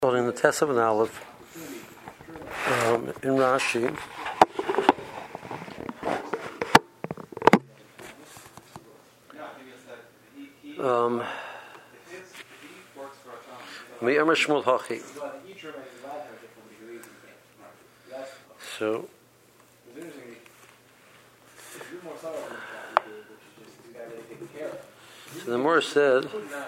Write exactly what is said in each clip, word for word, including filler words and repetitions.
In the Tess of an Aleph, um, in Rashi, um, Me'amar Shmuel Hachi. So, so the Morah said,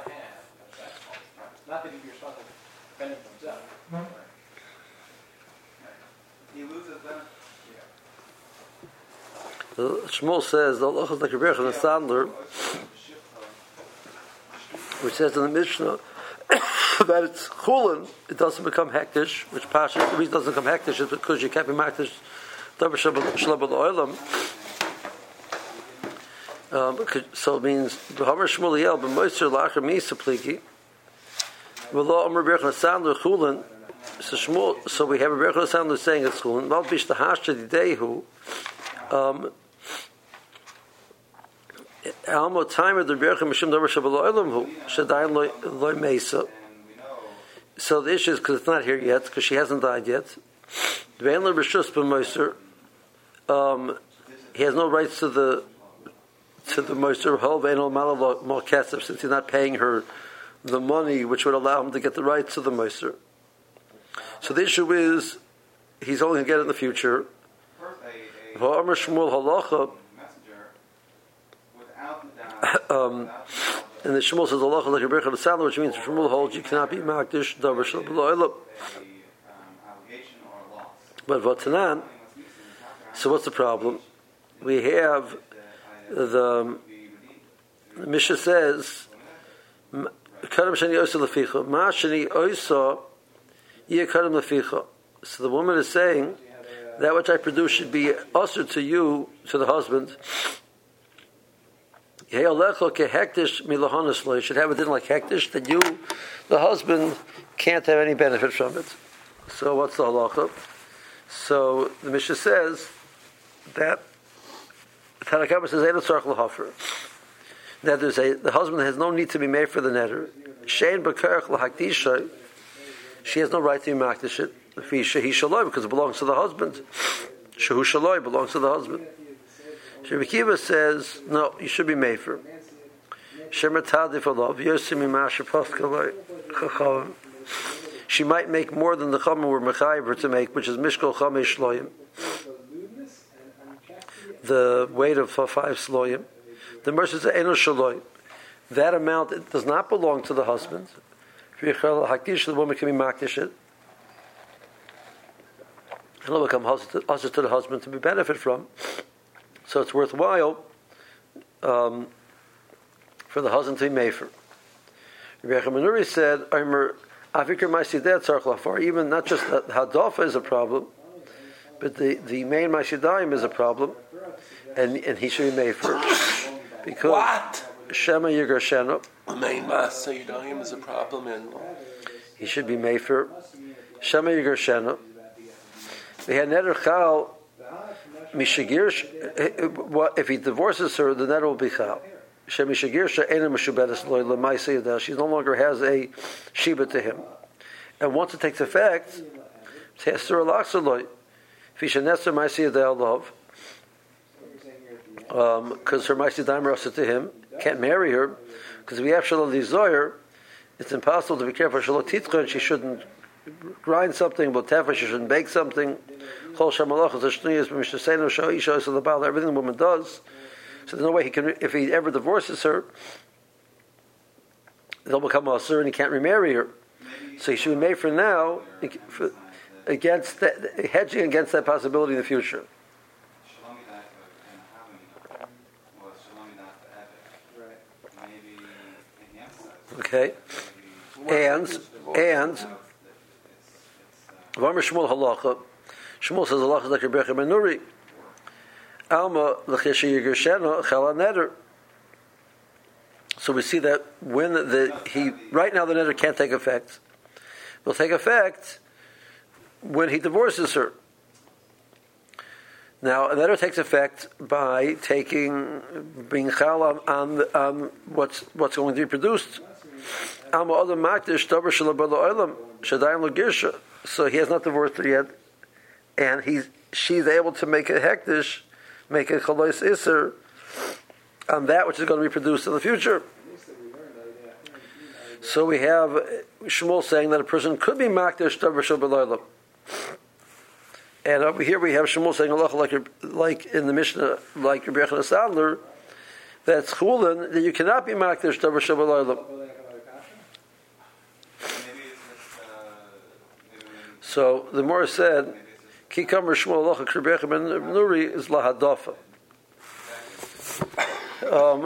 Shmuel says the Allah is like a Rebbe and a Sandler, which says in the Mishnah that it's chulin, it doesn't become hektish, which Pasha, the reason it doesn't become hektish is because you can't be maktish davar shlabal oilam. Um, so it means b'hamar Shmuel b'moiser la'achar misa pliki v'lo amar Rebbe and a Sandler chulin. So Shmuel, so we have a Rebbe and a Sandler saying it's chulin. Mal bish the hashta didehu. Um, Almo timer the Berachim Mishum Davar Shabbat Olam Hu Shadayin Loy Mesa. So the issue is because it's not here yet, because she hasn't died yet. Dvein L'Rishus B'Moiser. Um, he has no rights to the to the Moiser Hol Vein Ol Malal Mal Kesef, since he's not paying her the money which would allow him to get the rights to the Moiser. So the issue is he's only going to get it in the future. V'Amar Shmuel Halacha. Um, and the Shmuel says Allah like a berach of the which means Shmuel holds you cannot be makdish davar shel b'lo. But v'tanan. So what's the problem? We have the, the Mishnah says kadam sheni oisa leficha ma sheni oisa yeh kadam leficha. So the woman is saying that which I produce should be usher to you, to the husband. You should have a din like hektish, that you, the husband, can't have any benefit from it. So what's the halacha? So the Mishnah says that Tanakama says that there's a the husband has no need to be made for the netter. Shein b'kerach l'hakdisha, she has no right to be makdish it. He shaloi, because it belongs to the husband. Shehu shaloi belongs to the husband. Shabbat Kiva says, no, you should be made for. She might make more than the Chama were Mechayiv to make, which is Mishkol Chamesh Shloim. The weight of five Shloim. The mercy is Eno Shaloi. That amount it does not belong to the husband. The woman can be makdish it. And it'll become usher to the husband to be benefit from. So it's worthwhile um, for the husband to be made for. Rebbe Manuri said, even not just that Hadafa is a problem, but the, the main Mashidayim is a problem, and, and he should be made for. Because what? Shema Yigarshena. The main Mashidayim is a problem, and he should be made for. Shema Yigarshena. They had Neder Chal. If he divorces her, the net will be chal. She no longer has a shiba to him, and once it takes effect, because um, her ma'aseh daim to him, can't marry her, because if we have shalom zoyer, it's impossible to be careful. Shalom titcha, and she shouldn't grind something, but tefa, she shouldn't bake something. Everything the woman does. So there's no way he can, if he ever divorces her, they'll become a sir and he can't remarry her. So he should be made for now, for, against that, hedging against that possibility in the future. Okay, and and V'amar Shmuel halacha. Shmuel says halacha is like Rebbe Manuri. Alma l'cheshe yigershena chala neder. So we see that when the he right now the neder can't take effect. Will take effect when he divorces her. Now a neder takes effect by taking being chal on, on, on what's what's going to be produced. Alma Adam Makdish Davar Shalabal Olam Shadayim Lagirsha. So he has not divorced her yet, and he's she's able to make a hektish, make a chalois iser on that which is going to be produced in the future. So we have Shmuel saying that a person could be Makdish Davar Shalabal Olam. And over here we have Shmuel saying Allah like like in the Mishnah, like Rabbi Yochanan Sadler, that's chulin that you cannot be makdish davar shabbat olam. So the Gemara said, "Ki kamer Shmuel Allah Rabbi Yochanan ben Nuri is lahadafa." Um,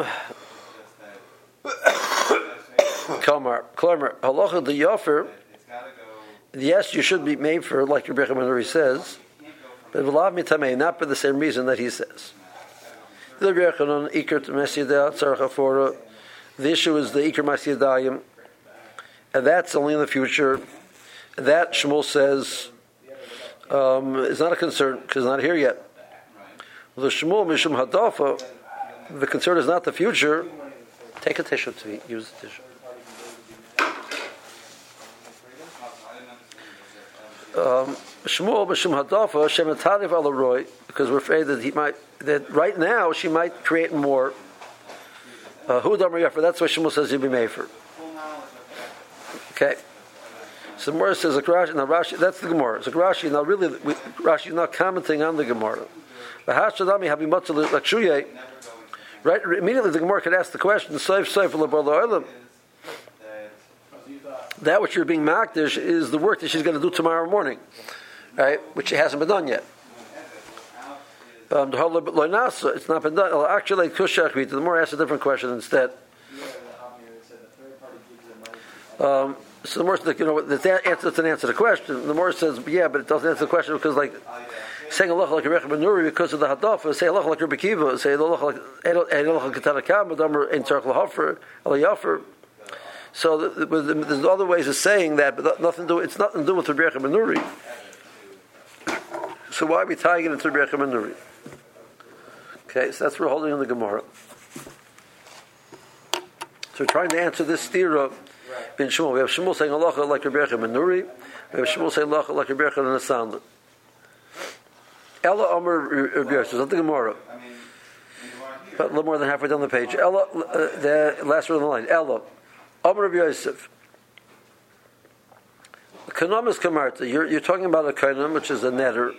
Kamar, Klamer, halacha the yafer. Yes, you should be made for, like Rabbi Yochanan ben Nuri says. But not for the same reason that he says. The issue is the Iker Masiyadayim, and that's only in the future. That Shmuel says um, is not a concern because it's not here yet. The Shmuel Mishum Hadafa, the concern is not the future. Take a tissue to eat. Use the tissue. Um, Shmuel b'Shem Hadafa Shem Atadiv Alaroi, because we're afraid that he might that right now she might create more. Who Damar Yafer? That's why Shmuel says you'll be made for. Okay. So the Gemara says like Rashi. Now Rashi, that's the Gemara. So Rashi now really we, Rashi is not commenting on the Gemara. V'Hashadami Habi Matzah Lakshuye. Right. Immediately the Gemara could ask the question: Seif Seif LeBarla Olam. That which you're being makdish is the work that she's going to do tomorrow morning, right? Which hasn't been done yet. Um, it's not been done. Actually, the more asks a different question instead. Um, so the more says, you know, that answer doesn't answer the question. The more says, yeah, but it doesn't answer the question because, like, saying Allah like Rabbi ben Nuri because of the hadafa, say Allah like Rabbi Kiva, say Allah like Allah like Katanakam, Adamar in Tzarech Lahafer, Allah Yafer. So the, the, there's other ways of saying that, but nothing to do. It's nothing to do with Rabbi Yochanan ben Nuri. So why are we tying it into Rabbi Yochanan ben Nuri? Okay, so that's what we're holding in the Gemara. So we're trying to answer this stira in Shmuel. We have Shmuel saying halacha like Rabbi Yochanan ben Nuri. We have Shmuel saying halacha like Rabbi Yochanan Asandler. Ella Omer Rabbi Yosef. Not the Gemara. But a little more than halfway down the page. Ella, uh, the last word on the line. Ella. Omer Rabbi Yosef. Kanam is kamarta. You're, you're talking about a kanam, which is a netter.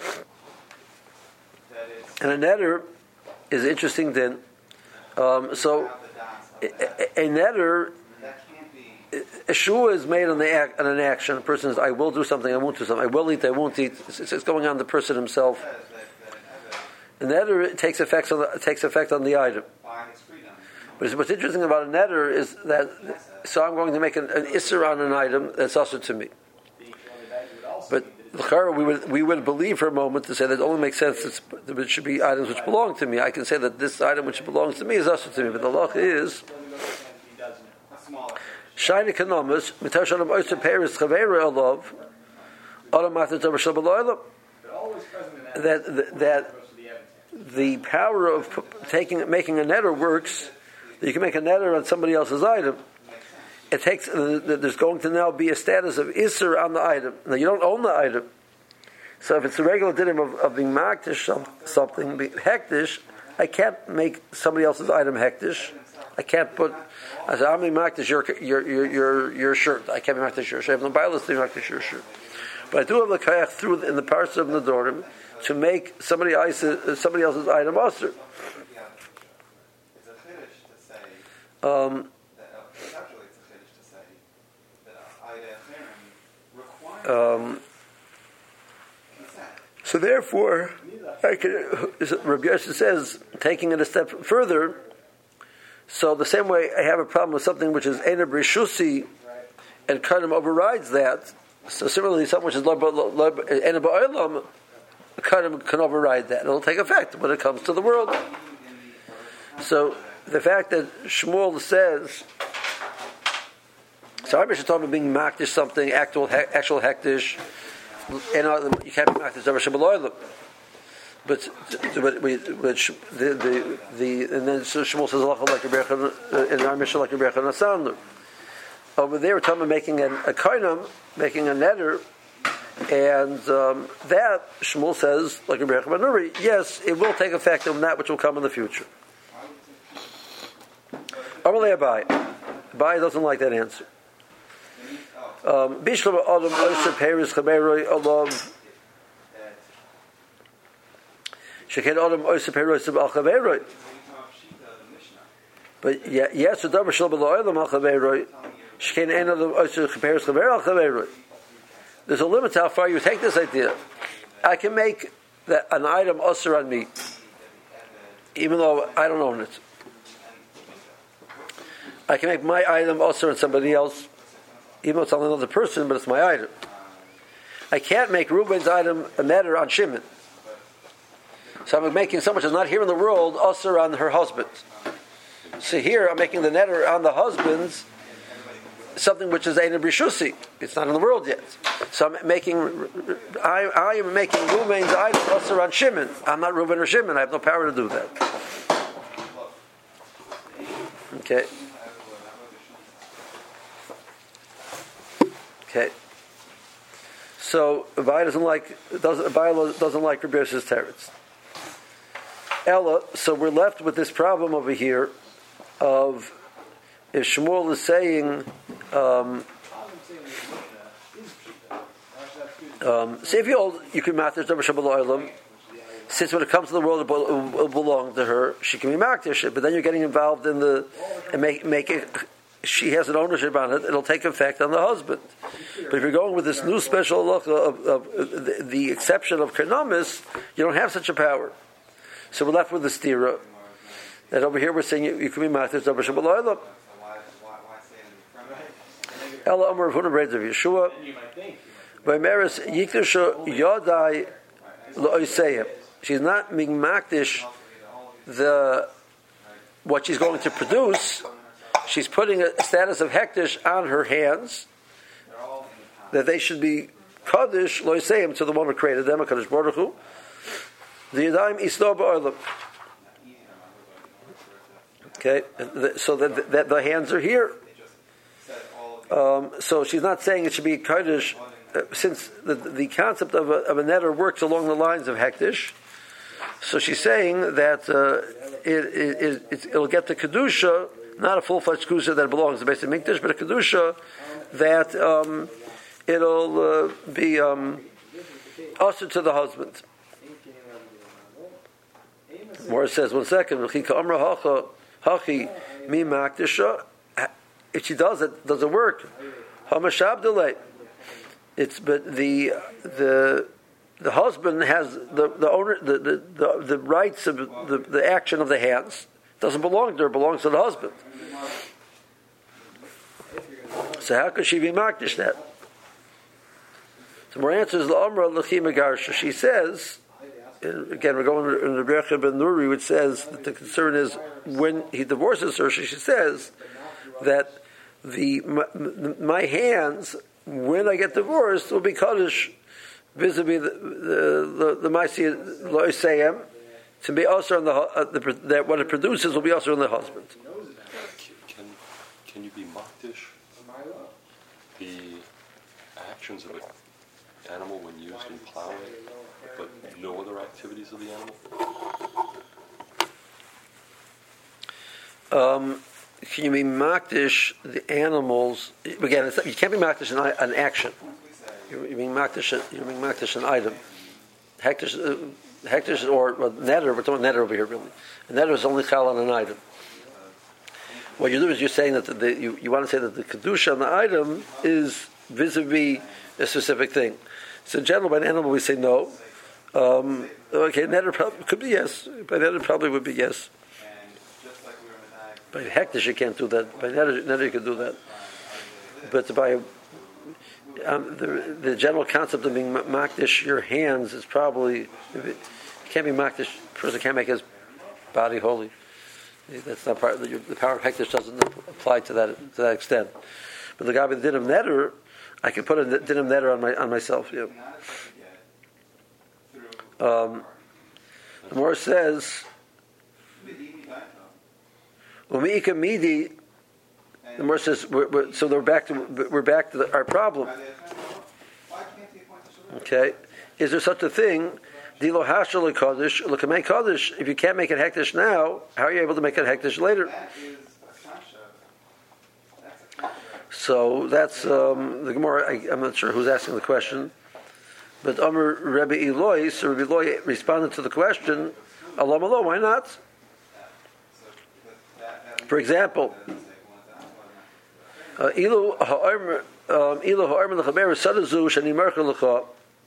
And a netter is interesting then. Um, so, a, a, a netter, a shua is made on, the act, on an action. A person says, I will do something, I won't do something. I will eat, I won't eat. It's, it's going on the person himself. A netter it takes effect on the, it takes effect on the item. But what's interesting about a netter is that, so I'm going to make an, an isser on an item that's also to me. But we would we would believe for a moment to say that it only makes sense that it should be items which belong to me. I can say that this item which belongs to me is also to me. But the law is shiny kanomas mitar shalom oyster peris chavera alav automatic davar shabbat that that the power of taking making a netter works. You can make a netter on somebody else's item. It takes. Uh, there's going to now be a status of isser on the item. Now you don't own the item, so if it's a regular dinim of, of being makdish something, being hektish, I can't make somebody else's item hektish. I can't put. I say I'm being makdish your your your your your shirt. I can't be makdish your shirt. I have no bialas to be makdish your shirt. But I do have the kayach through in the parts of the Nedorim to make somebody else's somebody else's item usher. Um, um, so therefore, I can, Rabbi Yosef says, taking it a step further, so the same way I have a problem with something which is Eina B'Rishusi, and Kadam overrides that, so similarly something which is Eina B'Olam, Kadam can override that. It'll take effect when it comes to the world. So, the fact that Shmuel says, so I should talk about being makdish something, actual actual hektish, and you can't be makdish davar shabbat. But but we which the the the and then so Shmuel says halacha like Rebbe in our mission like Rebbe Yochanan Asandler. over there we're talking about making an, a koinam, making a neder, and um, that Shmuel says, like Rabbi Yochanan ben Nuri, yes, it will take effect on that which will come in the future. Amalei Abai, Abai doesn't like that answer. Bishlam Adam Osher Peres Chameroi Olav Sheken Adam Osher Peres Al Chameroi. But yes, the Davar Shalom Eloim Al Chameroi Sheken Ein Adam Osher Peres Chameroi Al Chameroi. There's a limit to how far you take this idea. I can make that an item usher on me, even though I don't own it. I can make my item usher on somebody else, even though it's on another person, but it's my item. I can't make Reuben's item a neder on Shimon. So I'm making someone who's not here in the world usher on her husband. So here I'm making the neder on the husband's, something which is Ein B'Rishusi. It's not in the world yet. So I'm making, I, I am making Reuben's item usher on Shimon. I'm not Reuben or Shimon. I have no power to do that. Okay. Okay. So Abai doesn't like doesn't Abai doesn't like Rabbi Yosef's teretz. Ella. So we're left with this problem over here of if Shmuel is saying, um, um, say if you hold you can matter Davar Shalom Eloim, since when it comes to the world it will belong to her, she can be makdish it. But then you're getting involved in the and make make it. She has an ownership on it, it'll take effect on the husband. But if you're going with this new special halacha of, of, of the, the exception of Karnamis, you don't have such a power. So we're left with the stira. And over here we're saying you, you can be matzah Davar Shalom Eloim. Ella Amar Rav Huna Bereid of Yeshua. Vaymeres Yikdusha Yodai Lo'oseim. She's not being makdish the what she's going to produce. She's putting a status of hektish on her hands that they should be kaddish lo'oseim to the one who created them, Kadosh Baruch Hu. The yadayim isno ba'olam. Okay, so that the, the hands are here. Um, so she's not saying it should be kaddish, uh, since the, the concept of a, of a netter works along the lines of hektish. So she's saying that uh, it, it, it, it'll get to kedusha. Not a full-fledged kedusha that belongs to Beis Hamikdash, but a kedusha that um, it'll uh, be um, ushered to the husband. More says, one second, if she does it, doesn't work. It's but the the the husband has the the owner the the, the, the rights of the, the action of the hands. Doesn't belong to her, belongs to the husband. So how could she be makdish that? So more answers the Amra L'chi Megarsha. She says, again we're going in the Rabbi Yochanan ben Nuri, which says that the concern is when he divorces her. She says that the my, my hands when I get divorced will be kaddish vis-a-vis the the the Maisi Lo'oseim. To be also on the, uh, the that what it produces will be also on the husband. Can can you be makdish the actions of an animal when used in plowing, but no other activities of the animal? Um, can you be makdish the animals? Again, it's, you can't be makdish an, an action. You're, you're being makdish. You're being makdish an item. Hektish. Uh, Hektish or well, netter, we're talking netter over here really. A netter is only chal on an item. What you do is you're saying that the, the, you, you want to say that the kedusha on the item is vis-a-vis a specific thing. So in general, by an animal we say no. Um, okay, netter probably, could be yes. By netter probably would be yes. By hektish you can't do that. By netter, netter you can do that. But by Um, the, the general concept of being makdish your hands is probably it can't be makdish. A person can't make his body holy. That's not part of the, the power of hektish doesn't apply to that to that extent. But the guy with the din of netter, I can put a din of netter on my on myself. Yeah. Um, the Gemara says, "Umiika midi The Gemara says, we're, we're, so we're back to we're back to the, our problem. Okay, is there such a thing? Dilo hashal kodesh, l'kamei kodesh. If you can't make it hektish now, how are you able to make it hektish later? So that's um, the Gemara. I, I'm not sure who's asking the question, but Amr Rebbe Eloi, so Rebbe Eloi responded to the question. Allah Allah, why not? For example, Ilu ha'armer Ilu ha'armer l'chaber sadazu shani mercha l'cha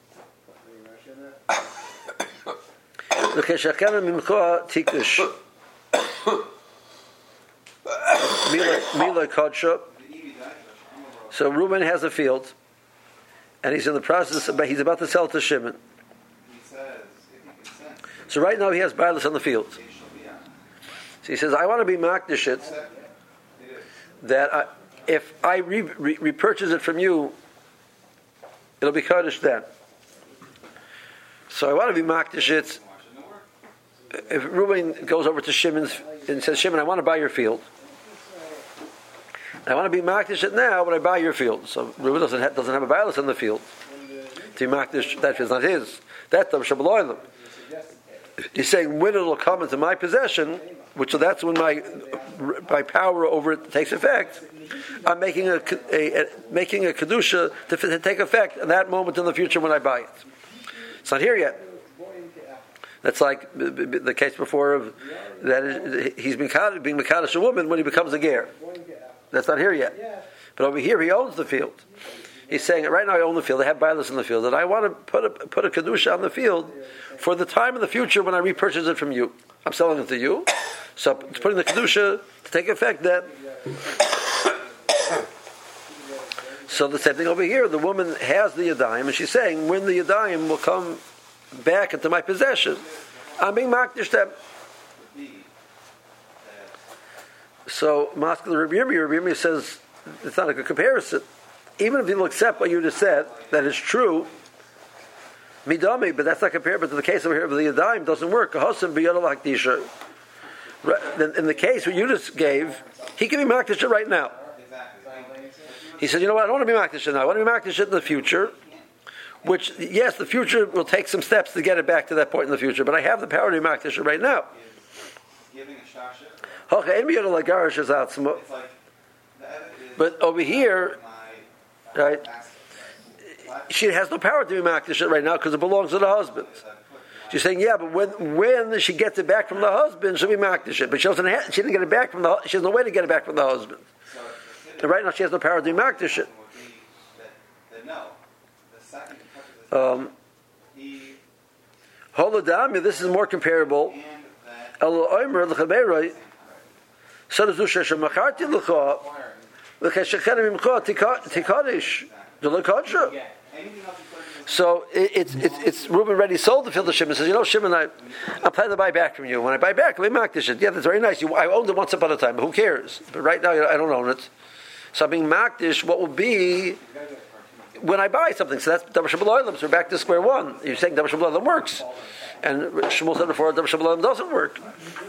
l'keshachana mimcha tikush mila kadsha. So Reuben has a field, and he's in the process of, he's about to sell it to Shimon. So right now he has bailus on the field. So he says, I want to be makdishit that I, if I re, re, repurchase it from you, it'll be kaddish then. So I want to be makdishit. If Reuben goes over to Shimon and says, Shimon, I want to buy your field. I want to be makdish it now when I buy your field. So Reuben doesn't have, doesn't have a bailus in the field. To be makdish, that is not his. That's the Shabbat. He's saying when it'll come into my possession, which so that's when my my power over it takes effect. I'm making a, a, a making a kedusha to, to take effect at that moment in the future when I buy it. It's not here yet. That's like the case before of that is, he's been being mekadosh a woman when he becomes a ger. That's not here yet. But over here he owns the field. He's saying right now I own the field. I have bailus in the field, and I want to put a put a kedusha on the field for the time in the future when I repurchase it from you. I'm selling it to you, so it's putting the kedusha to take effect then. So the same thing over here. The woman has the yadayim, and she's saying when the yadayim will come back into my possession, I'm being makdish them. So Maskil Rabbi Yirmiyah, Rabbi Yirmiyah says it's not a good comparison. Even if you'll accept what you just said, that is true, midami, but that's not comparable to the case over here of the Yadayim, doesn't work. In the case what you just gave, he can be makdish right now. He said, you know what, I don't want to be makdish now, I want to be makdish in the future, which, yes, the future will take some steps to get it back to that point in the future, but I have the power to be makdish right now. But over here, right, she has no power to be makdish right now because it belongs to the husband. She's saying, yeah, but when when she gets it back from the husband, she'll be makdish it. But she doesn't have, she didn't get it back from the she has no way to get it back from the husband. And right now she has no power to be makdish it. Um, Holodamia, this is more comparable. El Omer l'chaberoi, says Zusha shemacharti l'cha. So it's it's it's Reuben already sold the field to Shimon. Says, you know, Shimon, I I'm planning to buy back from you. When I buy back, let me makdish it. Yeah, that's very nice. You, I owned it once upon a time, but who cares? But right now, I don't own it. So I'm being makdish. What will be when I buy something? So that's Davar Shabbat Olam. So we're back to square one. You're saying Davar Shabbat Olam works, and Shmuel said before Davar Shabbat Olam doesn't work.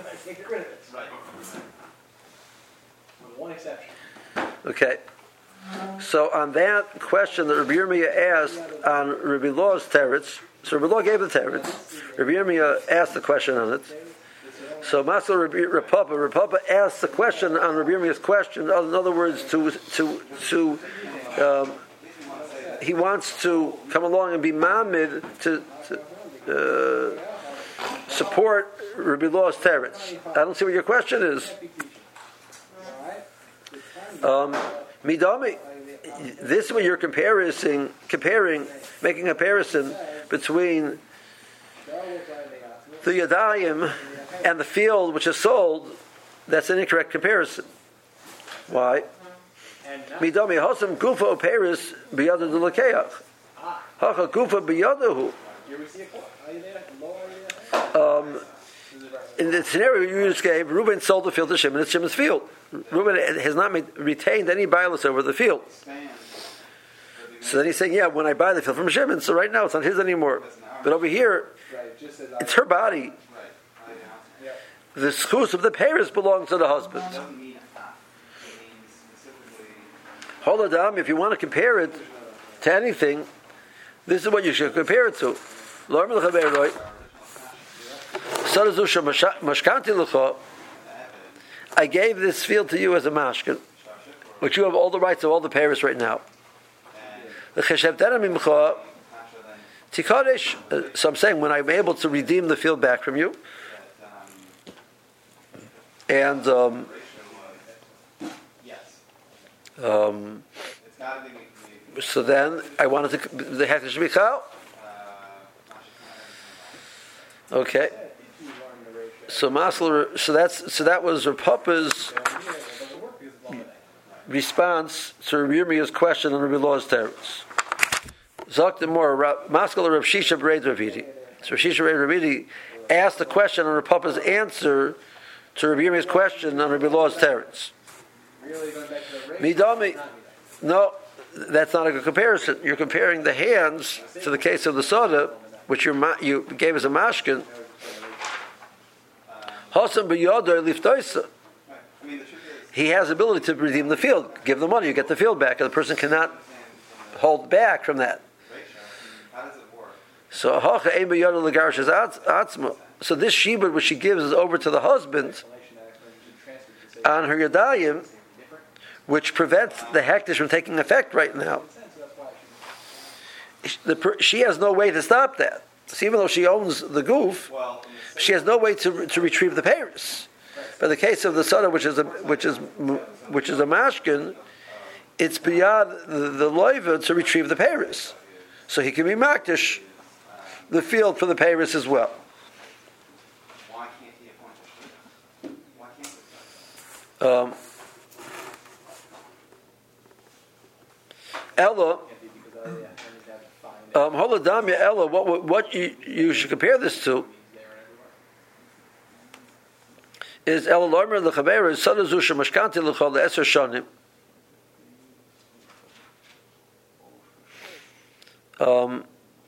One exception. Okay, so on that question that Rabbi Yirmiyah asked on Rabbi Law's teretz, so Rabbi Law gave the teretz, Rabbi Yirmiyah asked the question on it. So Master Rabbi Rapapa, Rapapa asked the question on Rabbi Yirmiyah's question. In other words, to to to um, he wants to come along and be mamid to, to uh, support Rabbi Law's teretz. I don't see what your question is. Um, Midami, this is what you're comparing, comparing, making a comparison between the Yadayim and the field which is sold. That's an incorrect comparison. Why? Midami hosam gufa operis biyadu delakeach. Hacha gufa biyadahu. Um, in the scenario you just gave, Reuben sold the field to Shimon. It's Shimon's field. Reuben has not made, retained any bailus over the field. So then he's saying, yeah, when I buy the field from Shimon, so right now it's not his anymore. But over here, it's her body. The schus of the parents belongs to the husband. Holadam, if you want to compare it to anything, this is what you should compare it to. I gave this field to you as a mashkin, which you have all the rights of all the payers right now. So I'm saying when I'm able to redeem the field back from you, and um, um, so then I wanted to the hektish michal. Okay. So Masler, so that's so that was Rav Papa's response to Rav Yirmiyah's question on Rabbi Law's teretz. Zaktim more Maskal Rav Shisha Bereid Ravidi. So Rav Shisha Bereid Ravidi asked the question on Rav Papa's answer to Rav Yirmiyah's question on Rabbi Law's teretz. Midami, no, that's not a good comparison. You're comparing the hands to the case of the soda, which you you gave as a mashkin. He has the ability to redeem the field. Give the money, you get the field back, and the person cannot hold back from that. So, so this shibud which she gives is over to the husband on her yadayim, which prevents the hektish from taking effect right now. She has no way to stop that. So even though she owns the goof, she has no way to to retrieve the payers. But in the case of the soda, which is a which is which is a mashkin, it's beyond the, the loiva to retrieve the payers. So he can be makdish the field for the payers as well. Why can't he appoint a Why can't Um, Ella, um, Holadamya Ella, what what you, you should compare this to is Ella Lomer Lechavera Sadazusha Mashkanti Lechol Eser Shanim. Um,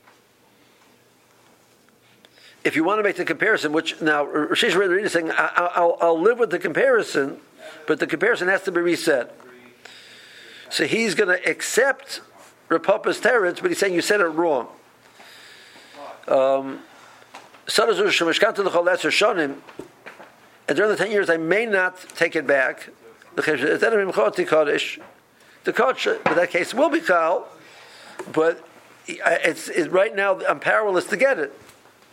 if you want to make the comparison, which now Rashish Redder is saying, I, I'll, I'll live with the comparison, but the comparison has to be reset. So he's going to accept Rav Papa's teretz, but he's saying you said it wrong. Um, and during the ten years, I may not take it back. The kodesh, but that case will be kal, but it's, it's right now I'm powerless to get it.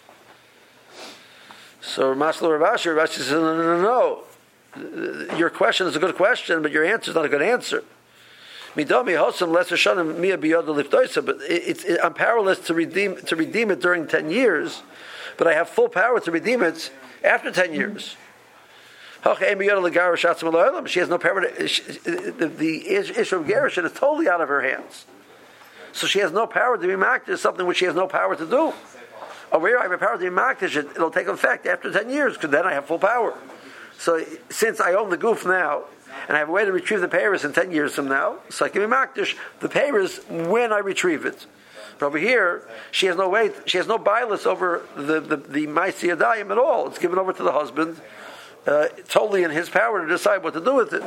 So Maslo Rav Ashi, Rav Ashi says, no, no, no, no. Your question is a good question, but your answer is not a good answer. Midami Hosam Lesser Shanim Mia Biyoda Liftoisa, but it's it, I'm powerless to redeem to redeem it during ten years, but I have full power to redeem it after ten years. She has no power to, she, the, the issue of Gerushin is totally out of her hands. So she has no power to be makdish something which she has no power to do. Over here I have a power to be makdish it, it'll take effect after ten years, because then I have full power. So since I own the goof now, and I have a way to retrieve the payers in ten years from now, so I can be makdish the payers when I retrieve it. But over here, she has no way, she has no bias over the the, the Maisi Yadayim at all. It's given over to the husband, uh, totally in his power to decide what to do with it.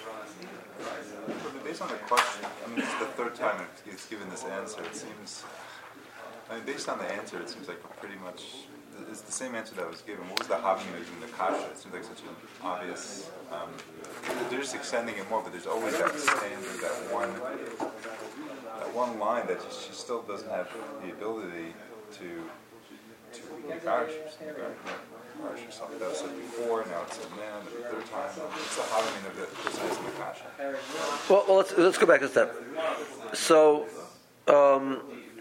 Based on the question, I mean, it's the third time it's given this answer. It seems, I mean, based on the answer, it seems like pretty much it's the same answer that was given. What was the havim in the kasha? It seems like such an obvious. Um, they're just extending it more, but there's always that standard, that one, that one line that she, she still doesn't have the ability to to be parish or something. That was said before, now it's said now, the third time. It's the havim of the person in the kasha. Well, well, let's let's go back a step. So. Um,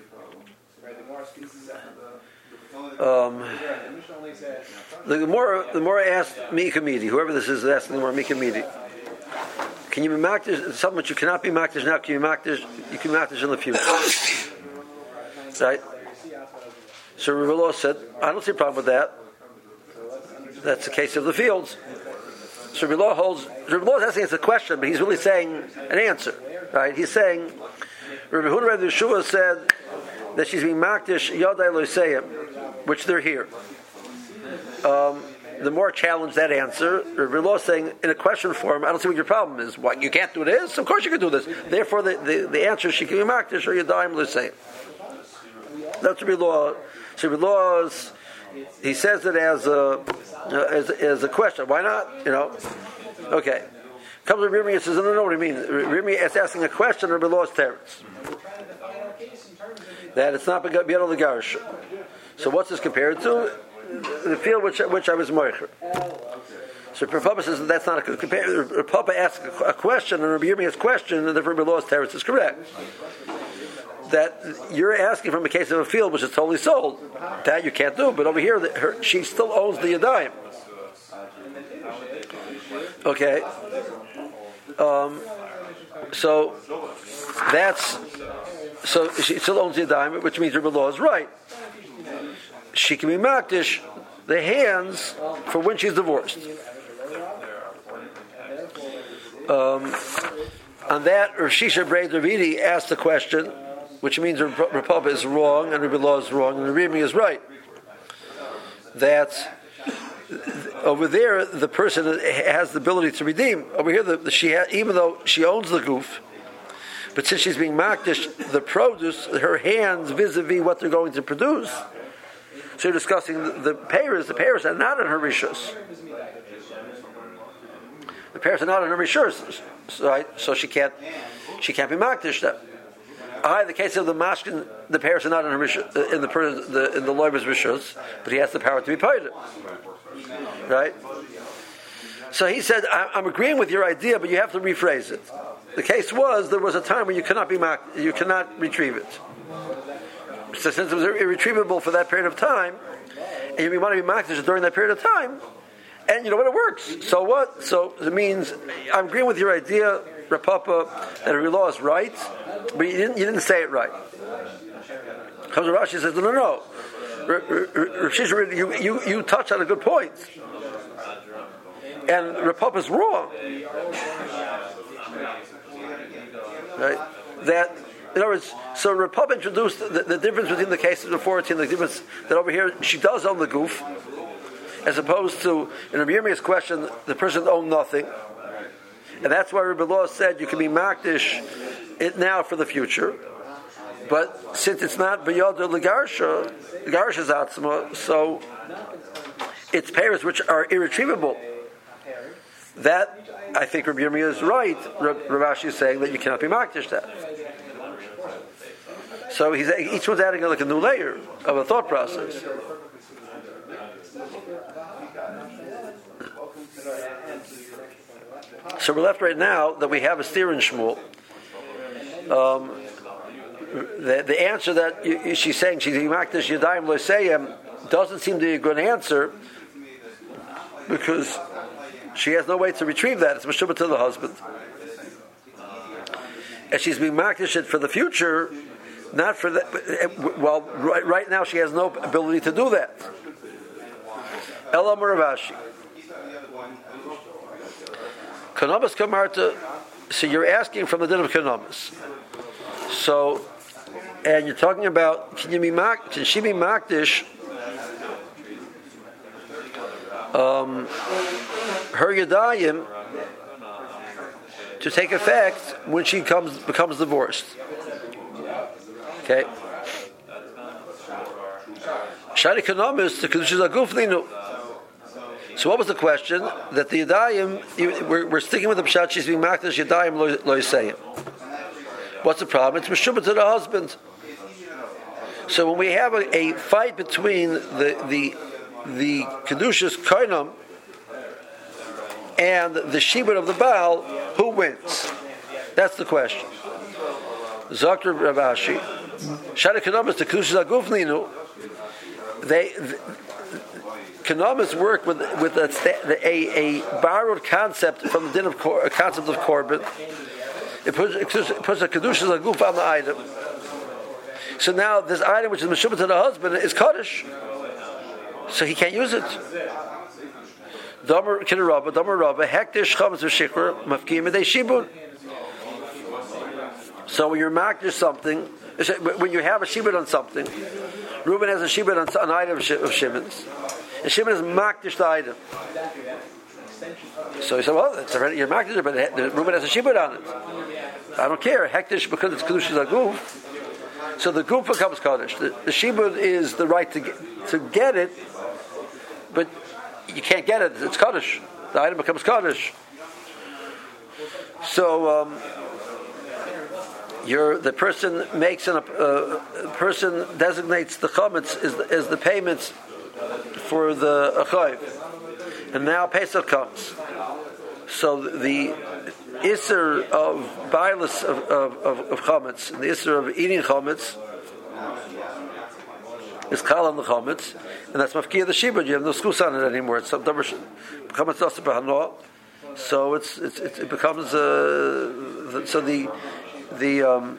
Um, the more the more I asked Mika Midi, whoever this is asking the more Mika Midi, can you be makdish something which you cannot be makdish now? Can you be makdish? You can be makdish in the future, right? So Rav Lo said, I don't see a problem with that. That's the case of the fields. So Rav Lo holds. Rav Lo is asking us a question, but he's really saying an answer, right? He's saying Rav Yehuda Rav Yeshua said that she's being makdish Yodai Loiseyim, which they're here. Um, the more challenge that answer, Rabbi Law is saying in a question form, I don't see what your problem is. What, you can't do this? Of course you can do this. Therefore, the, the, the answer is she can be makdish or Yadayim l'Seim. That's Rabbi Law. So Rabbi Law's, he says it as a, uh, as, as a question. Why not? You know? Okay. Comes to Rimi and says, I don't know what he means. Rimi is asking a question of Rabbi Law's teretz. That it's not B'yad the Garsh. So what's this compared to? The field which which I was moicher. So Papa says that that's not a good compare. Papa asks a question and Rabbi Yirmiyah's question, and the Rabbi Law's teretz is correct. That you're asking from a case of a field which is totally sold. That you can't do. But over here, the, her, she still owns the Yadayim. Okay. Um, so that's so she still owns the Yadayim, which means Rabbi Law is right. She can be makdish the hands for when she's divorced. Um, on that, Rav Shisha Brei Davidi asked the question, which means Rav Papa is wrong and Rabbi Law is wrong and Rav Rimi is right. That over there, the person has the ability to redeem. Over here, the, the, she ha, even though she owns the goof, but since she's being makdish, the produce, her hands vis-a-vis what they're going to produce. So you're discussing the, the payers. The payers are not in her rishus. The payers are not in her rishus, right? So she can't, she can't be makdish them. I, in the case of the mashkin, the payers are not in her rishus, in the the in the loyber's rishus, but he has the power to be paid, right? So he said, I'm agreeing with your idea, but you have to rephrase it. The case was there was a time when you cannot be mak- you cannot retrieve it. So since it was irretrievable for that period of time, and you want to be makdish during that period of time, and you know what, it works. So what? So it means I'm agreeing with your idea, Rapapa, that Rabbi Law is right, but you didn't you didn't say it right. Comes Rashi says, no, no, no. You you you touch on a good point, and Rapapa is wrong. Right? That. In other words, so Rapapa introduced the, the difference between the cases of fourteen, the difference that over here she does own the goof, as opposed to in Rabbi Yirmiyah's question, the person owned nothing, and that's why Rabbi Law said you can be makdish it now for the future, but since it's not b'yad l'garsha, garsha's atzma, so it's payers which are irretrievable. That I think Rabbi Yirmiyah is right. Rav Ashi is saying that you cannot be makdish that. So he's each one's adding like a new layer of a thought process. So we're left right now that we have a steer in Shmuel. Um, the, the answer that you, she's saying she's makdish Yadayim l'Seim doesn't seem to be a good answer because she has no way to retrieve that. It's meshubah to the husband, and she's being makdish it for the future. Not for that. Well, right, right now she has no ability to do that. Elam Rav Ashi. Kanamas kamarta. So you're asking from the din of kanamas. So, and you're talking about can you be mak? Can she be makdish? Um, her yadayim to take effect when she comes becomes divorced. Okay. Shari kanamis to kedusha zaguf linu. So what was the question? That the yadayim, we're, we're sticking with the pshat. She's being makdish yadayim lo yisayim. What's the problem? It's meshubah to the husband. So when we have a, a fight between the the the kedushas kainam and the shibud of the Baal, who wins? That's the question. Zakir Rav Ashi. Shari kanamas to kedusha zaguf linu. They. The, Kanamas work with with a, a, a borrowed concept from the din of a concept of korban. It puts, it puts a kedusha zaguf on the item. So now this item, which is meshubah to the husband, is kaddish, so he can't use it. Damer kinarabba, damer rabba, hektish chametz v'shikra, mafkim edei shibud. So when you're makdish something, when you have a shibud on something, Reuben has a shibud on an item of Shimon's. and Shimon is makdish the item. So he said, well, it's already, you're makdish, but the Reuben has a shibud on it. I don't care. Hektish, because it's Kedushas Aguf. So the guf becomes Kaddish. The, the shibud is the right to get, to get it, but you can't get it. It's Kaddish. The item becomes Kaddish. So um, you're, the person makes an uh, person designates the chametz as the, as the payments for the achayiv, and now Pesach comes. So the isser of bailus of of, of, of chametz, and the isser of eating chametz is kal on the chametz, and that's mafkia the shibud. You have no skus on it anymore. It's some chametz also b'hanoah. So it's, it's it becomes uh, so the the um,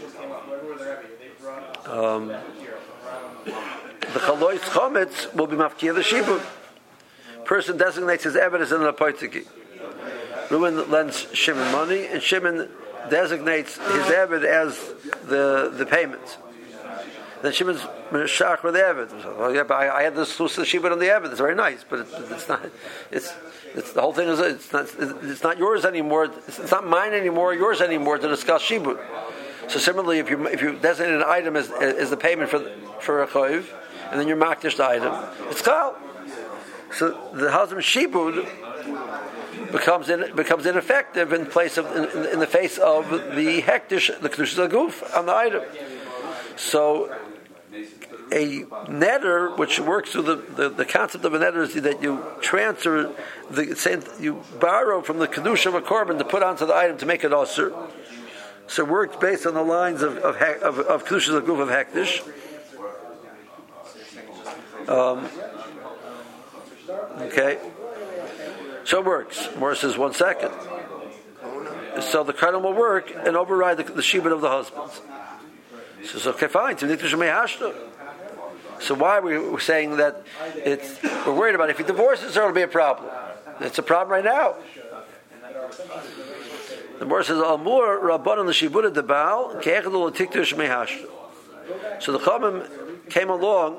um, the chalois chametz will be mafkia the shibud. Person designates his evidence in an apoitiki. Reuben lends Shimon money, and Shimon designates his evid as the the payment. Then Shimon's shach with the evid. Oh yeah, but I, I had this loose shibud on the evid. It's very nice, but it, it's not. It's It's, the whole thing is it's not it's not yours anymore. It's, it's not mine anymore. Yours anymore to discuss shibud. So similarly, if you if you designate an item as as the payment for for a chayiv, and then you're makdish the item, it's kal. So the husband's shibud becomes in, becomes ineffective in place of in, in the face of the hektish the kedushas aguf on the item. So a netter, which works through the, the, the concept of a netter, is that you transfer the same, you borrow from the kedusha of a korban to put onto the item to make it osir. So it works based on the lines of of of, of kedushas aguf of hektish. Um, okay, so it works. Morris says one second. So the kardan will work and override the, the shibud of the husband. So it's okay, fine. So why are we saying that it's, we're worried about it? If he divorces her, it'll be a problem. It's a problem right now. The Gemara says, "Almur rabbanon l'shibud de baal ke'echad l'tiktur shmei hashta." So the Chachamim came along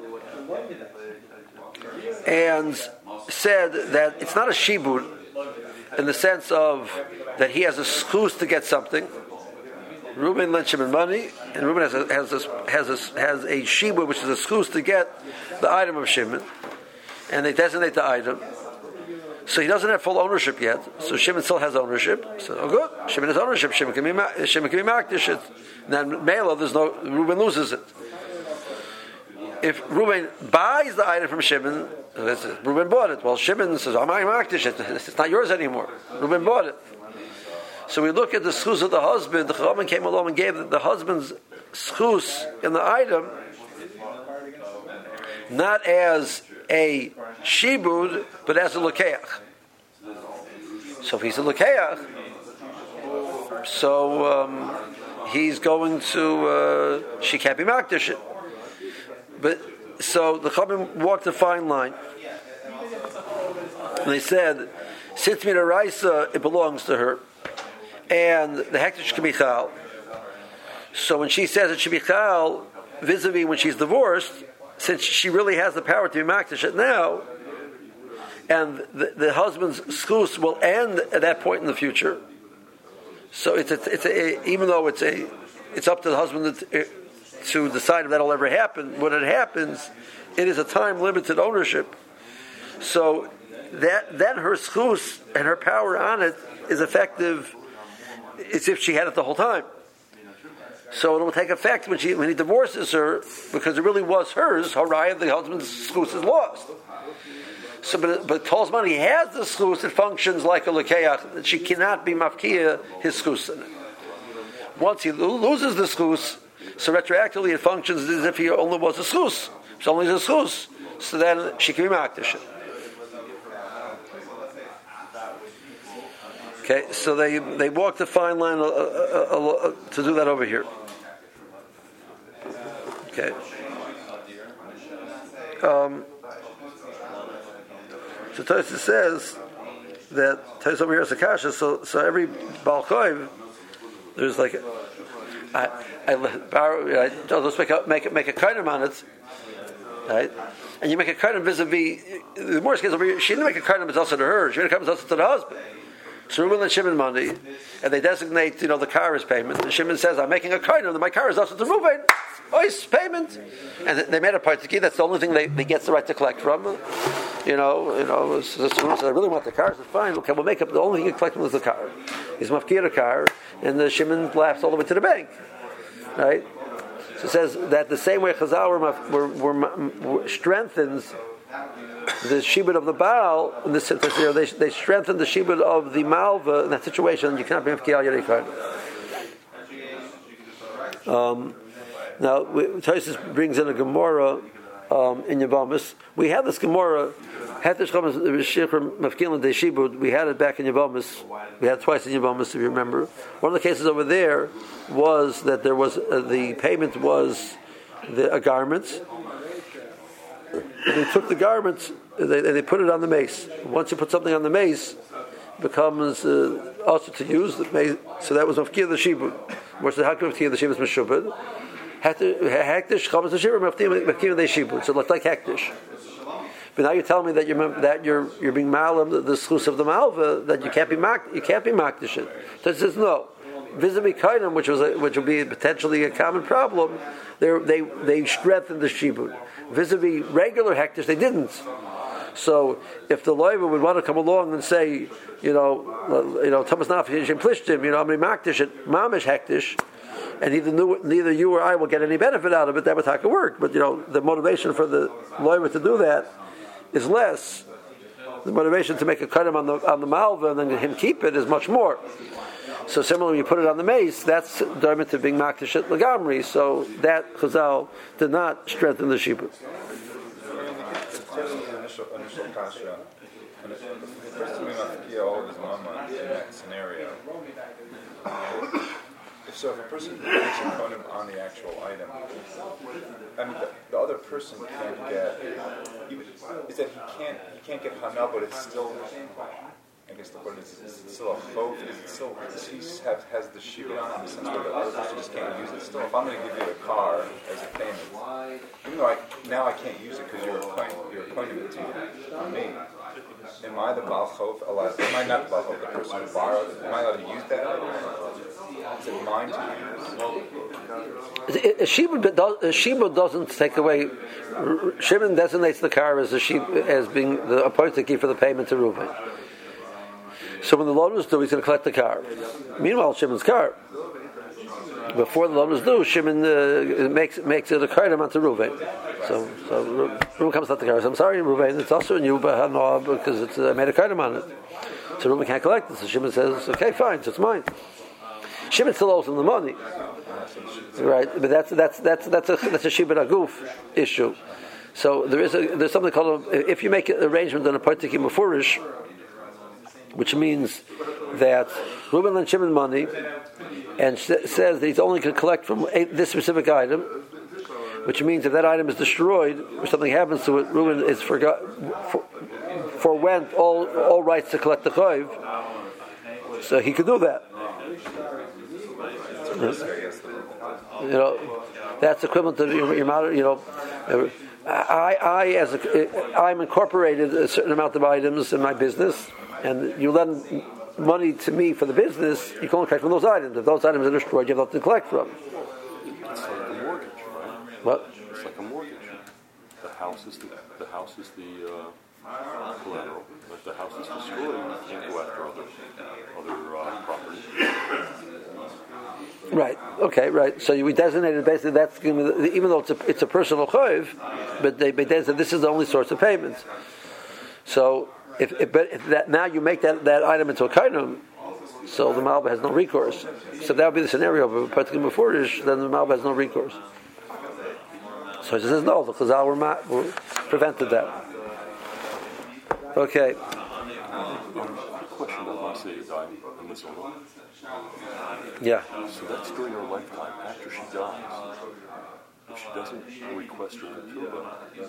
and said that it's not a shibud in the sense of that he has a schus to get something. Reuben lent Shimon money, and Reuben has a, has a, has a, has a shibud, which is a schus to get the item of Shimon, and they designate the item. So he doesn't have full ownership yet. So Shimon still has ownership. So oh good, Shimon has ownership. Shimon can be Shimon can be makdish it. And then Mela, there's no Reuben loses it. If Reuben buys the item from Shimon, Reuben bought it. Well, Shimon says, "I'm makdish it. It's not yours anymore." Reuben bought it. So we look at the schus of the husband. The Chachamim came along and gave the husband's schus in the item not as a shibud, but as a lekeach. So if he's a lekeach, so um, he's going to uh, she can't be makdish it. But so the Chachamim walked a fine line, and they said, since Midaraisa it belongs to her, and the hektish can be chal. So when she says it should be chal, vis-a-vis when she's divorced, since she really has the power to be makdish it now, and the, the husband's schus will end at that point in the future. So it's a, it's a, even though it's a it's up to the husband to, to decide if that'll ever happen. When it happens, it is a time limited ownership. So that then her schus and her power on it is effective. It's if she had it the whole time. So it will take effect when she when he divorces her, because it really was hers. Haraya, the husband's schus is lost. So, but but Tol's money has the schus. It functions like a lekeach. She cannot be mafkia his schus in it. Once he lo- loses the schus, so retroactively it functions as if he only was a schus. It's only a schus. So then she can be makdish. Okay, so they they walked the fine line uh, uh, uh, uh, to do that over here. Okay. Um, so Tosfos says that Tosfos over here is a kasha. So so every Baal Choiv, there's like a, I I borrow. I, let's make a make a, make a kainim on it. right? And you make a kainim vis-a-vis, the more case over here, she didn't make a kainim, it's also to her, she made a kainim, it's also to the husband. So Reuben and Shimon money, and they designate, you know, the car as payment. And Shimon says, "I'm making a kainim, and my car is also to Reuben. Oh, it's payment." And they made a partiki. That's the only thing they, they gets the right to collect from. You know, you know. So Shimon said, "I really want the car." So fine. Okay, we'll make up the only thing you collect from is the car. He's mafkir a car, and the Shimon laughs all the way to the bank, right? So it says that the same way Chazal were, were, were, were strengthens the shibud of the Baal, in this, you know, they, they strengthen the shibud of the Malva in that situation. You cannot be mafkir al Yerei Kainim. Um Now, Tosfos brings in a Gemara um, in Yavamis. We had this Gemara, Hatish Chamas Shikhr Mafkilin De Shibud. We had it back in Yavamis. We had it twice in Yavamis, if you remember. One of the cases over there was that there was uh, the payment was the, a garment. They took the garment and they, they put it on the mace. Once you put something on the mace, it becomes uh, also to use the mace. So that was Mafkir the Shibud. What's the Hakim Mafkir the Shibud Meshubad? Hektish, chametz v'shibur, mafkim they shibud. So it looks like hektish. But now you're telling me that you're that you're you're being malam the, the schus of the malva, that you can't be mak you can't be makdish it. So it says no. Vis-a-vis kainim, which was a, which will be potentially a common problem, they they they strengthened the shibud. Vis-a-vis regular hektish, they didn't. So if the loiva would want to come along and say, you know, you know, Thomas Nafesh Plishtim, you know, I'm makdish it, mamish hektish. And neither, knew, neither you or I will get any benefit out of it, that would have to work. But, you know, the motivation for the lawyer to do that is less. The motivation to make a kainim on the on the malva and then him keep it is much more. So similarly, when you put it on the mace, that's dermot to being makdish at lagamri. So that Chazal did not strengthen the shibud. Initial, initial kasha, and the first time we must all of his mama in that scenario. So if a person makes a konim on the actual item, I mean, the, the other person can't get. Even, is that he can't he can't get hanal, but it's still. I guess the word is, is it still a chov? Is it still does he have has the shibud on in the sense where the other person just can't use it? Still, if I'm going to give you a car as a payment, even though I, now I can't use it because you're pointing you're pointing it to on me. Am I the Baal Chov allowed? Am I not the Baal Chov, the person who borrowed it? Am I allowed to use that item? Is it mine to use? A shibud doesn't take away. Shimon designates the car as a shibud, as being the appointed key for the payment to Reuven. So when the loan is due, he's going to collect the car. Meanwhile, Shimon's car. Before the loan is due, Shimon uh, makes makes it a kainim onto Reuven. So, so Reuven comes out the car. So I'm sorry, Reuven, it's also in you, but no, because it's uh, I made a kainim on it. So Reuven can't collect it. So Shimon says, "Okay, fine, so it's mine." Shimon still owes him the money, right? But that's that's that's that's a that's a shibud aguf issue. So there is a there's something called a, if you make an arrangement on a particular mufurish, which means that Reuben lent Shimon money and sh- says that he's only going to collect from a, this specific item, which means if that item is destroyed or something happens to it, Reuben is forgot for, forwent all all rights to collect the chayv, so he could do that. You know, that's equivalent to your, your mother. You know, I, I as a, I'm incorporated a certain amount of items in my business, and you lend money to me for the business. You can only collect from those items. If those items are destroyed, you have nothing to collect from. It's like a mortgage, right? What? It's like a mortgage. The house is the the house is the uh, collateral. If the house is destroyed, you can't go after other other uh, property. Right. Okay. Right. So we designated basically that's even though it's a it's a personal chayv, but they but they said this is the only source of payment. So if, if but if that now you make that, that item into a kainim, so the malba has no recourse. So that would be the scenario of a particular mufurish. Then the malba has no recourse. So he says no. The chazal were, ma- were prevented that. Okay. Question about Masay died in this one. Yeah. So that's during her lifetime. After she dies, if she doesn't request her ketubah,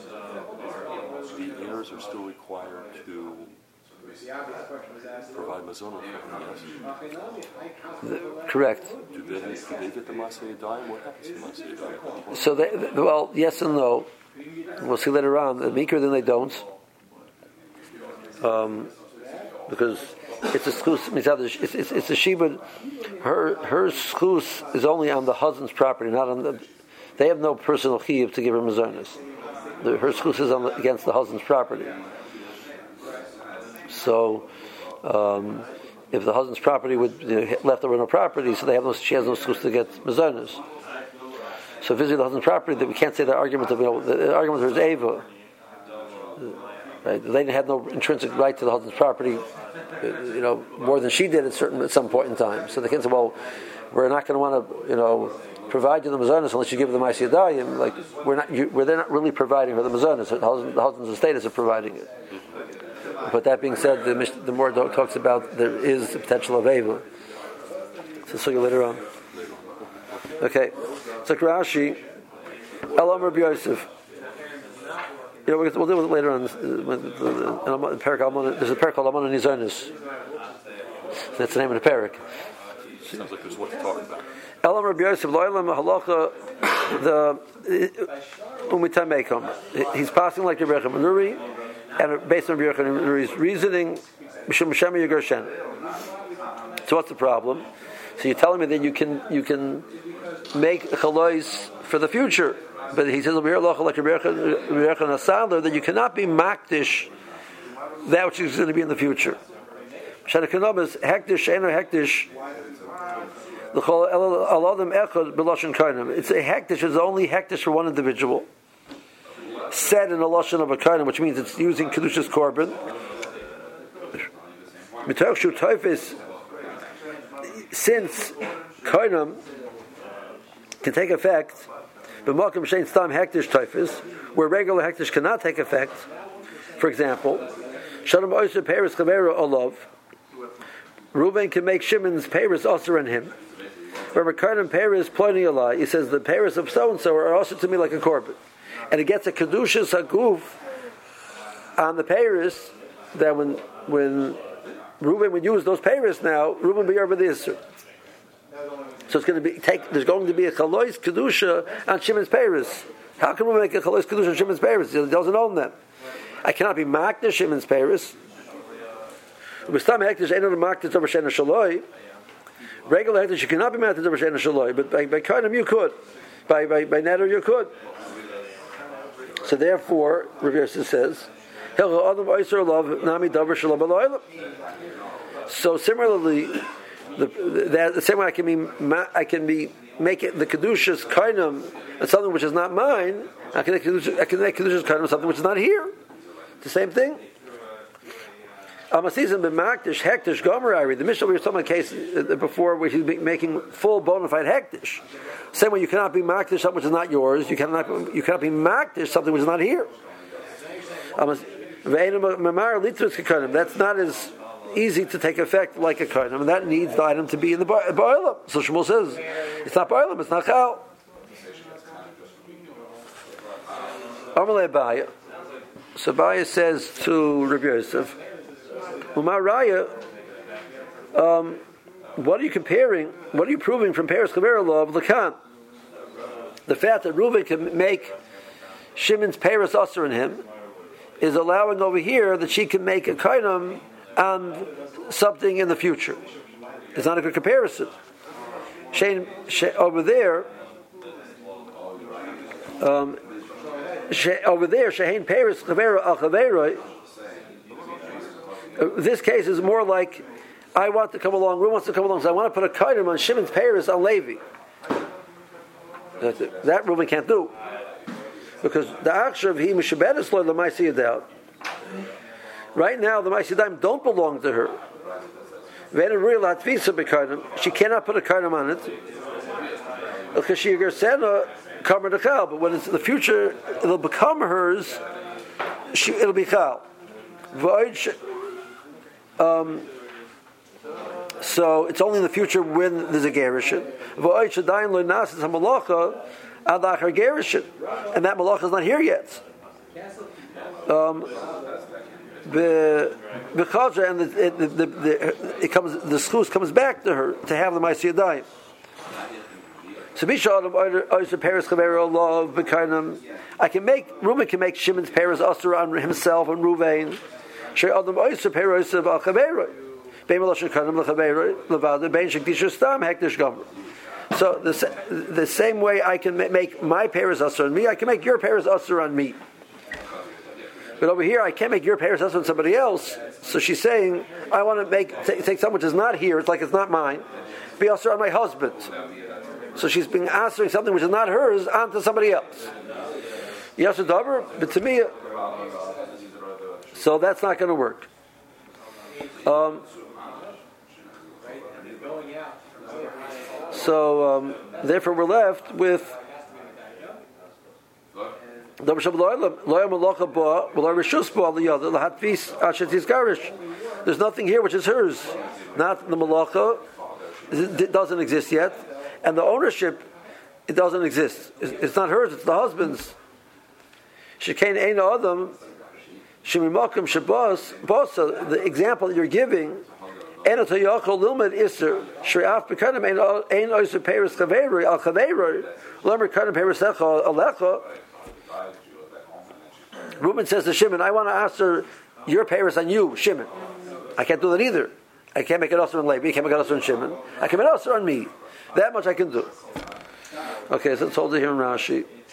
the heirs are still required to provide mazonah for her, yes? Correct. Do they, do they get the Masay dime? What happens to Masay dime? So, they, well, yes and no. we'll see later on, the Mikra then they don't. Um, because it's a schus, it's, it's, it's a shibud. Her her schus is only on the husband's property, not on the. They have no personal chiyuv to give her mazonos. Her schus is on the, against the husband's property. So, um, if the husband's property would you know, left over no property, so they have no. She has no schus to get mazonos. So, visiting the husband's property, that we can't say the argument of you know, the argument is eva. Right? They had no intrinsic right to the husband's property, you know, more than she did at certain at some point in time. So they can say, well, we're not going to want to, you know, provide you the mazonos unless you give them the ma'aseh yadayim. Like we're not, you, we're they're not really providing her the mazonos. The, husband, the husband's estate is providing it. But that being said, the the more talks about there is the potential of eva. So see you later on. Okay, it's like Rashi, Elam Rabbi Yosef. You know, we'll deal with it later on. The parak Almon, there's a parak called Almon Nizonis. That's the name of the parak. Sounds like there's what to talk about. Elam Rabbi Yosef Lo'ilam Halacha the Umitam Mekom. He's passing like Rabbi Yechon Nuri, and based on Rabbi Yechon Nuri's reasoning, Mishum Shem Yegershen. So what's the problem? So you're telling me that you can you can make chalois for the future. But he says like that you cannot be makdish that which is going to be in the future. Shanakanobis hektish eno hektish. It's a hektish is only hektish for one individual. Said in a lashon of a kainim, which means it's using kedushas korban. Since kainim can take effect. But Malkim Shein Stam Hektish Typhus, where regular Hektish cannot take effect, for example, Shalom Oyser Paris Chavera Olav, Reuven can make Shimon's Paris also in him. Where Mekarim Paris Pliny Alai, he says the Paris of so and so are also to me like a korban. And it gets a Kedushas Haguf on the Paris that when when Reuven would use those Paris now, Reuven be over the Isser. So it's going to be take. There's going to be a chalois kedusha on Shimon's Paris. How can we make a chalois kedusha on Shimon's Paris? He doesn't own them. I cannot be makdish Shimon's Paris. Regular hektish you cannot be makdish over shena shaloi, but by by kainim you could, by by by netter you could. So therefore, Rav Yosef says, so similarly. The, the, the same way I can be, I can be make it the kedushas kainam and something which is not mine. I can make kedushas, I can make kedushas kainam something which is not here. It's the same thing. Amasizim b'makdish hektish gomer. The Mishnah we were talking about a case before where he's making full bona fide hektish. Same way you cannot be makdish something which is not yours. You cannot you cannot be makdish something which is not here. That's not as easy to take effect like a kainim, and that needs the item to be in the ba'olam. So Shmuel says, it's not ba'olam, it's not chal. Amalei Baya. So Baya says to Rabbi Yosef, Umar Raya, um, what are you comparing, what are you proving from Paris Chavera law of Lakan? The fact that Reuven can make Shimon's Paris usher in him is allowing over here that she can make a kainim and something in the future. It's not a good comparison. Shane, Shane, over there, um, She, over there, Shehein Paris Chavera Al Chavera. This case is more like I want to come along. Ruben wants to come along, so I want to put a kainim on Shimon's Paris on Levi. That, that Ruben can't do because the aksher of he mishabedes lo l'maisi yadal. Right now, the ma'aseh yadayim don't belong to her. She cannot put a kainim on it because she gersena. But when it's in the future, it'll become hers. She, it'll be chal. Um, so it's only in the future when there's a gerushin. And that malacha is not here yet. Um, the and the, it, the, the, it comes the schus comes back to her to have the ma'aseh yadayim. So Bisha Oyser Paris Chavero Love Bekainam. I can make Reuben can make Shimon's Paris Osir on himself and Ruvain. Shei Adam Oyser Paris of Al Chavero. Bein Melosh Kanam LeChavero Levada Bein Shekdisha Stam Hektish Gomer. So the the same way I can make my Paris Osir on me, I can make your Paris Osir on me. But over here, I can't make your Paris Osir on somebody else. So she's saying, I want to make t- take something which is not here. It's like it's not mine. Be Osir on my husband. So she's being answering something which is not hers onto somebody else. Yes, but to me, so that's not going to work. Um, so um, therefore, we're left with there's nothing here which is hers, not the malacha. It doesn't exist yet. And the ownership, it doesn't exist. It's not hers, it's the husband's. Shekain ein adam, shemimakim shabos, bosa, the example that you're giving, and it's a yachol lilmed iser, shre'af bekanim ein oiser peres chaveru, al chaveru, lemer kanim peres echa alecha. Reuben says to Shimon, I want to answer your peres on you, Shimon. I can't do that either. I can't make it also on Levi, I can't make it also on Shimon. I can make it also on me. That much I can do. Okay, so it's told here in Rashi.